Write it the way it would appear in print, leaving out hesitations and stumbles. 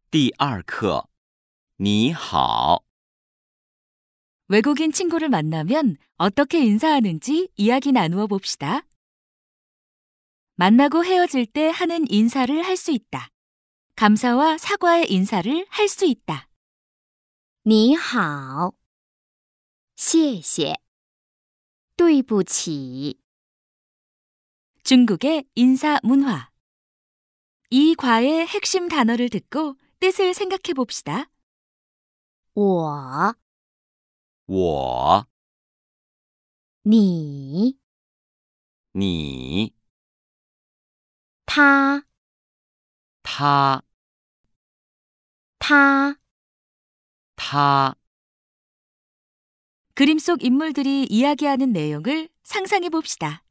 第二课你好 외국인 친구를 만나면 어떻게 인사하는지 이야기 나누어 봅시다. 만나고 헤어질 때 하는 인사를 할 수 있다. 감사와 사과의 인사를 할 수 있다. 你好,谢谢,对不起. 중국의 인사 문화. 이 과의 핵심 단어를 듣고 뜻을 생각해 봅시다. 我, 我你, 你他, 他他. 他 그림 속 인물들이 이야기하는 내용을 상상해 봅시다.